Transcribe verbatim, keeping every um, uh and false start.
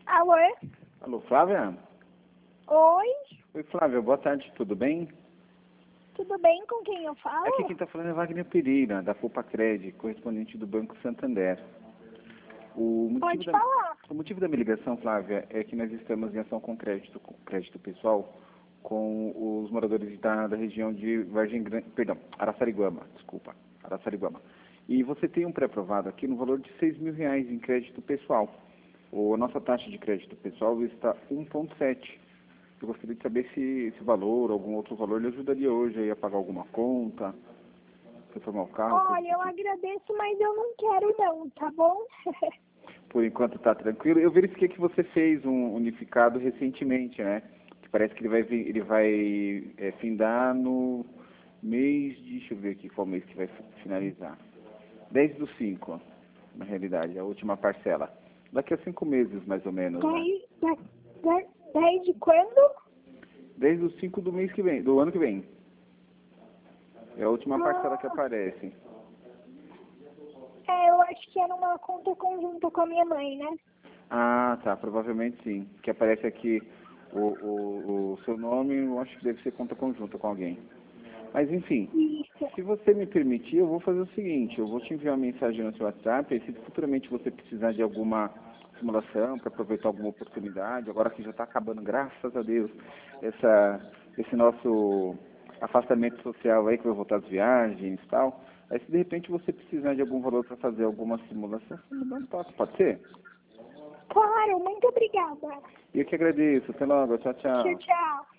Alô? Alô, Flávia? Oi? Oi, Flávia, boa tarde, tudo bem? Tudo bem? Com quem eu falo? Aqui quem está falando é Wagner Pereira, da Poupa Cred, correspondente do Banco Santander. O motivo, Pode da, falar. o motivo da minha ligação, Flávia, é que nós estamos em ação com crédito, com crédito pessoal com os moradores da, da região de Vargem Grande, perdão, Araçariguama, desculpa, Araçariguama. E você tem um pré-aprovado aqui no valor de seis mil reais em crédito pessoal. O, a nossa taxa de crédito pessoal está um vírgula sete. Eu gostaria de saber se esse valor, algum outro valor, lhe ajudaria hoje aí a pagar alguma conta, reformar o carro, coisa Olha, eu do tipo. agradeço, mas eu não quero não, tá bom? Por enquanto está tranquilo. Eu verifiquei que você fez um unificado recentemente, né? Que parece que ele vai, vi- ele vai é, findar no mês de... Deixa eu ver aqui qual mês que vai finalizar. dez do cinco, na realidade, a última parcela. Daqui a cinco meses, mais ou menos, né? Daí, da, da, daí de quando? dez do cinco do mês que vem, do ano que vem. É a última parcela que Ah, aparece. é, eu acho que era uma conta conjunta com a minha mãe, né? Ah, tá, provavelmente sim. Que aparece aqui o, o, o seu nome, eu acho que deve ser conta conjunta com alguém. Mas enfim, Isso. se você me permitir, eu vou fazer o seguinte, eu vou te enviar uma mensagem no seu WhatsApp, e se futuramente você precisar de alguma simulação para aproveitar alguma oportunidade, agora que já está acabando, graças a Deus, essa, esse nosso afastamento social aí, que vai voltar às viagens e tal, aí se de repente você precisar de algum valor para fazer alguma simulação, você me dá um toque, pode ser? Claro, muito obrigada. E eu que agradeço, até logo, tchau, Tchau, tchau. tchau.